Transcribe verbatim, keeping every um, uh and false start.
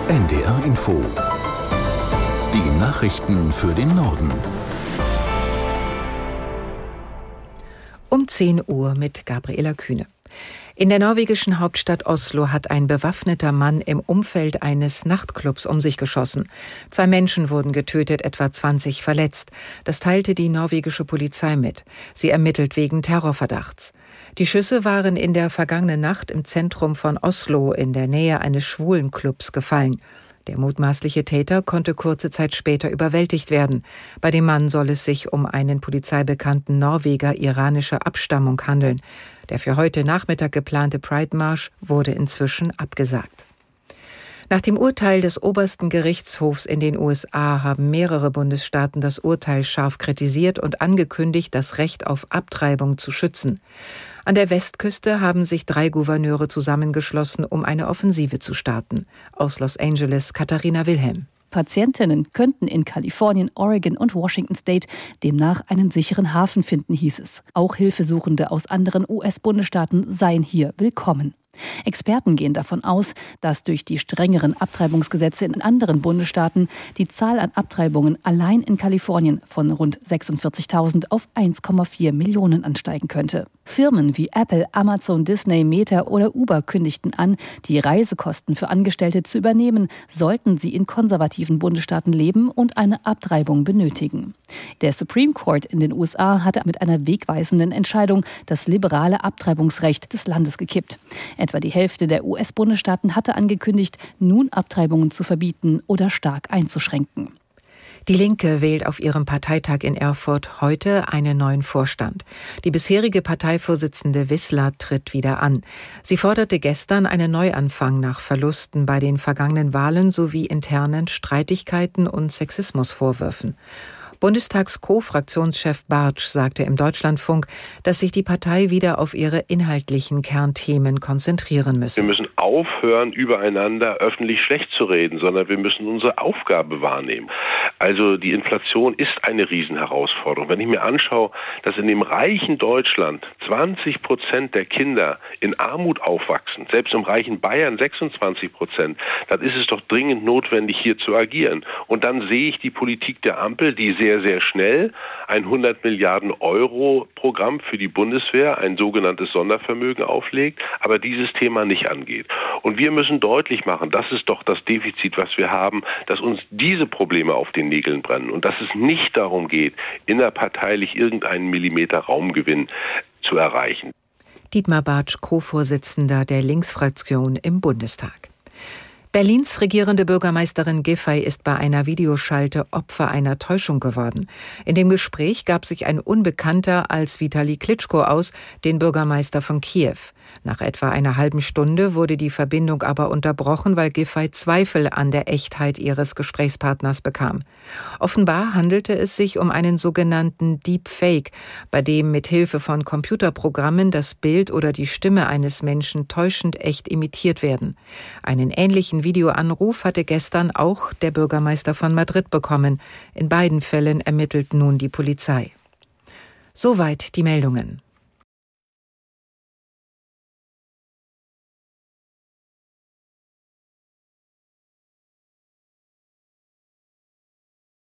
N D R Info. Die Nachrichten für den Norden. Um zehn Uhr mit Gabriela Kühne. In der norwegischen Hauptstadt Oslo hat ein bewaffneter Mann im Umfeld eines Nachtclubs um sich geschossen. Zwei Menschen wurden getötet, etwa zwanzig verletzt. Das teilte die norwegische Polizei mit. Sie ermittelt wegen Terrorverdachts. Die Schüsse waren in der vergangenen Nacht im Zentrum von Oslo in der Nähe eines Schwulenclubs gefallen. Der mutmaßliche Täter konnte kurze Zeit später überwältigt werden. Bei dem Mann soll es sich um einen polizeibekannten Norweger iranischer Abstammung handeln. Der für heute Nachmittag geplante Pride-Marsch wurde inzwischen abgesagt. Nach dem Urteil des obersten Gerichtshofs in den U S A haben mehrere Bundesstaaten das Urteil scharf kritisiert und angekündigt, das Recht auf Abtreibung zu schützen. An der Westküste haben sich drei Gouverneure zusammengeschlossen, um eine Offensive zu starten. Aus Los Angeles Katharina Wilhelm. Patientinnen könnten in Kalifornien, Oregon und Washington State demnach einen sicheren Hafen finden, hieß es. Auch Hilfesuchende aus anderen U S-Bundesstaaten seien hier willkommen. Experten gehen davon aus, dass durch die strengeren Abtreibungsgesetze in anderen Bundesstaaten die Zahl an Abtreibungen allein in Kalifornien von rund sechsundvierzigtausend auf eins Komma vier Millionen ansteigen könnte. Firmen wie Apple, Amazon, Disney, Meta oder Uber kündigten an, die Reisekosten für Angestellte zu übernehmen, sollten sie in konservativen Bundesstaaten leben und eine Abtreibung benötigen. Der Supreme Court in den U S A hatte mit einer wegweisenden Entscheidung das liberale Abtreibungsrecht des Landes gekippt. Etwa die Hälfte der U S-Bundesstaaten hatte angekündigt, nun Abtreibungen zu verbieten oder stark einzuschränken. Die Linke wählt auf ihrem Parteitag in Erfurt heute einen neuen Vorstand. Die bisherige Parteivorsitzende Wissler tritt wieder an. Sie forderte gestern einen Neuanfang nach Verlusten bei den vergangenen Wahlen sowie internen Streitigkeiten und Sexismusvorwürfen. Bundestags-Co-Fraktionschef Bartsch sagte im Deutschlandfunk, dass sich die Partei wieder auf ihre inhaltlichen Kernthemen konzentrieren müsse. Wir müssen aufhören, übereinander öffentlich schlecht zu reden, sondern wir müssen unsere Aufgabe wahrnehmen. Also die Inflation ist eine Riesenherausforderung. Wenn ich mir anschaue, dass in dem reichen Deutschland zwanzig Prozent der Kinder in Armut aufwachsen, selbst im reichen Bayern sechsundzwanzig Prozent, dann ist es doch dringend notwendig, hier zu agieren. Und dann sehe ich die Politik der Ampel, die sehr sehr schnell ein hundert Milliarden Euro Programm für die Bundeswehr, ein sogenanntes Sondervermögen auflegt, aber dieses Thema nicht angeht. Und wir müssen deutlich machen, das ist doch das Defizit, was wir haben, dass uns diese Probleme auf den Nägeln brennen und dass es nicht darum geht, innerparteilich irgendeinen Millimeter Raumgewinn zu erreichen. Dietmar Bartsch, Co-Vorsitzender der Linksfraktion im Bundestag. Berlins regierende Bürgermeisterin Giffey ist bei einer Videoschalte Opfer einer Täuschung geworden. In dem Gespräch gab sich ein Unbekannter als Vitali Klitschko aus, den Bürgermeister von Kiew. Nach etwa einer halben Stunde wurde die Verbindung aber unterbrochen, weil Giffey Zweifel an der Echtheit ihres Gesprächspartners bekam. Offenbar handelte es sich um einen sogenannten Deepfake, bei dem mit Hilfe von Computerprogrammen das Bild oder die Stimme eines Menschen täuschend echt imitiert werden. Einen ähnlichen Videoanruf hatte gestern auch der Bürgermeister von Madrid bekommen. In beiden Fällen ermittelt nun die Polizei. Soweit die Meldungen.